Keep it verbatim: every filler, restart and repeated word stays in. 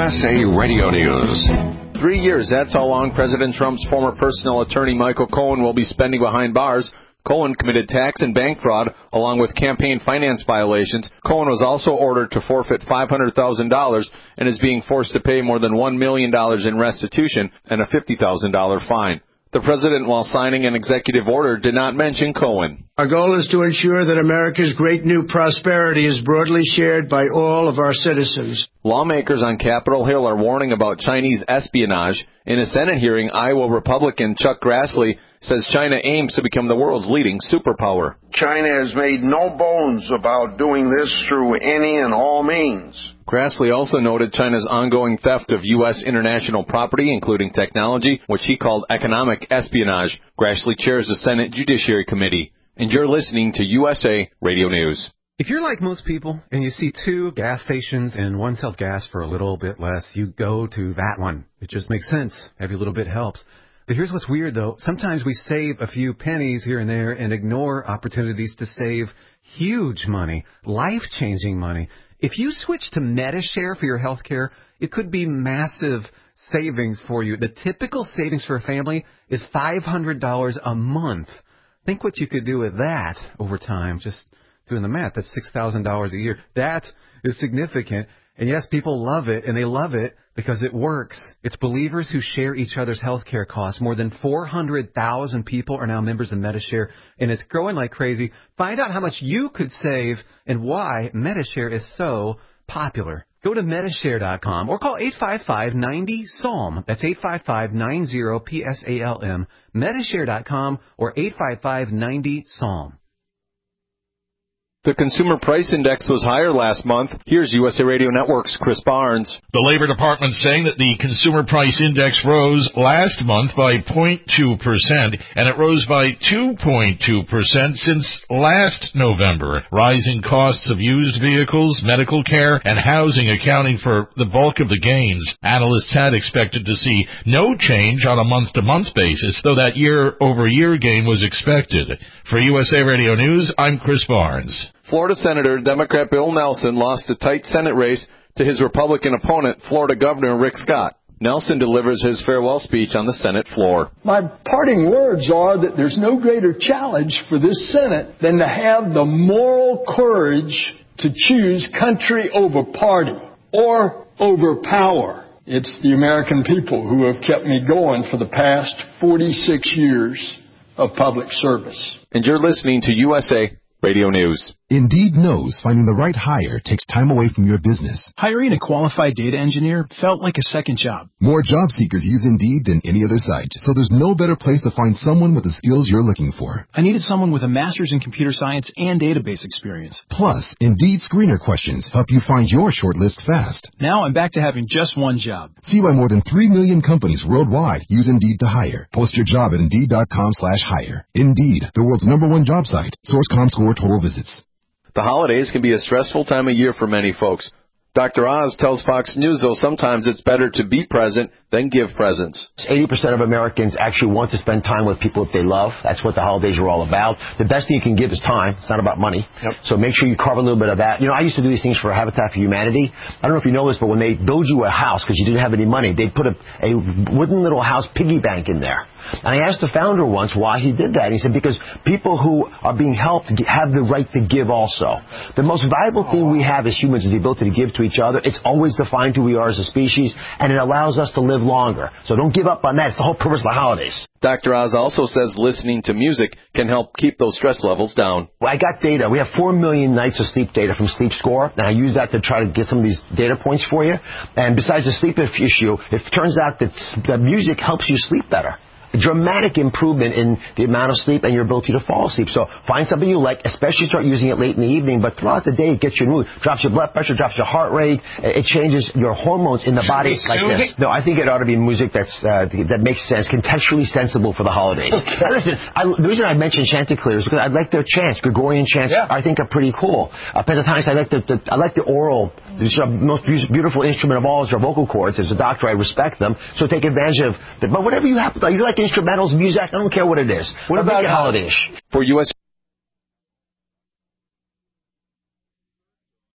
S A Radio News. Three years, that's how long President Trump's former personal attorney Michael Cohen will be spending behind bars. Cohen committed tax and bank fraud, along with campaign finance violations. Cohen was also ordered to forfeit five hundred thousand dollars and is being forced to pay more than one million dollars in restitution and a fifty thousand dollars fine. The president, while signing an executive order, did not mention Cohen. Our goal is to ensure that America's great new prosperity is broadly shared by all of our citizens. Lawmakers on Capitol Hill are warning about Chinese espionage. In a Senate hearing, Iowa Republican Chuck Grassley says China aims to become the world's leading superpower. China has made no bones about doing this through any and all means. Grassley also noted China's ongoing theft of U S international property, including technology, which he called economic espionage. Grassley chairs the Senate Judiciary Committee. And you're listening to U S A Radio News. If you're like most people and you see two gas stations and one sells gas for a little bit less, you go to that one. It just makes sense. Every little bit helps. But here's what's weird, though. Sometimes we save a few pennies here and there and ignore opportunities to save huge money, life-changing money. If you switch to Medi-Share for your health care, it could be massive savings for you. The typical savings for a family is five hundred dollars a month. Think what you could do with that over time. Just doing the math, that's six thousand dollars a year. That is significant. And yes, people love it, and they love it because it works. It's believers who share each other's health care costs. More than four hundred thousand people are now members of Medi-Share, and it's growing like crazy. Find out how much you could save and why Medi-Share is so popular. Go to Medi-Share dot com or call eight five five, nine zero, S A L M. That's eight five five, nine zero, P S A L M. Medi-Share dot com or eight five five, nine zero, S A L M. The Consumer Price Index was higher last month. Here's U S A Radio Network's Chris Barnes. The Labor Department saying that the Consumer Price Index rose last month by zero point two percent, and it rose by two point two percent since last November. Rising costs of used vehicles, medical care, and housing accounting for the bulk of the gains. Analysts had expected to see no change on a month-to-month basis, though that year-over-year gain was expected. For U S A Radio News, I'm Chris Barnes. Florida Senator Democrat Bill Nelson lost a tight Senate race to his Republican opponent, Florida Governor Rick Scott. Nelson delivers his farewell speech on the Senate floor. My parting words are that there's no greater challenge for this Senate than to have the moral courage to choose country over party or over power. It's the American people who have kept me going for the past forty-six years of public service. And you're listening to U S A Radio News. Indeed knows finding the right hire takes time away from your business. Hiring a qualified data engineer felt like a second job. More job seekers use Indeed than any other site, so there's no better place to find someone with the skills you're looking for. I needed someone with a master's in computer science and database experience. Plus, Indeed screener questions help you find your shortlist fast. Now I'm back to having just one job. See why more than three million companies worldwide use Indeed to hire. Post your job at Indeed.com slash hire. Indeed, the world's number one job site. Source ComScore total visits. The holidays can be a stressful time of year for many folks. Doctor Oz tells Fox News, though, sometimes it's better to be present than give presents. eighty percent of Americans actually want to spend time with people that they love. That's what the holidays are all about. The best thing you can give is time. It's not about money. Yep. So make sure you carve a little bit of that. You know, I used to do these things for Habitat for Humanity. I don't know if you know this, but when they build you a house because you didn't have any money, they'd put a, a wooden little house piggy bank in there. And I asked the founder once why he did that. And he said, because people who are being helped have the right to give also. The most valuable thing we have as humans is the ability to give to each other. It's always defined who we are as a species, and it allows us to live longer. So don't give up on that. It's the whole purpose of the holidays. Doctor Oz also says listening to music can help keep those stress levels down. Well, I got data. We have four million nights of sleep data from Sleep Score, and I use that to try to get some of these data points for you. And besides the sleep issue, it turns out that, that music helps you sleep better. A dramatic improvement in the amount of sleep and your ability to fall asleep. So find something you like, especially start using it late in the evening, but throughout the day it gets your mood, drops your blood pressure, drops your heart rate, it changes your hormones in the Should body like this. No, I think it ought to be music that's uh, that makes sense, contextually sensible for the holidays. Okay. Now listen, I, the reason I mentioned Chanticleer is because I like their chants. Gregorian chants, yeah. I think are pretty cool. Uh, Pentatonics, I like the, the I like the oral. The most beautiful instrument of all is your vocal cords. As a doctor, I respect them, so take advantage of them. But whatever you have, you like instrumentals, music, I don't care what it is. What about holidays? For U S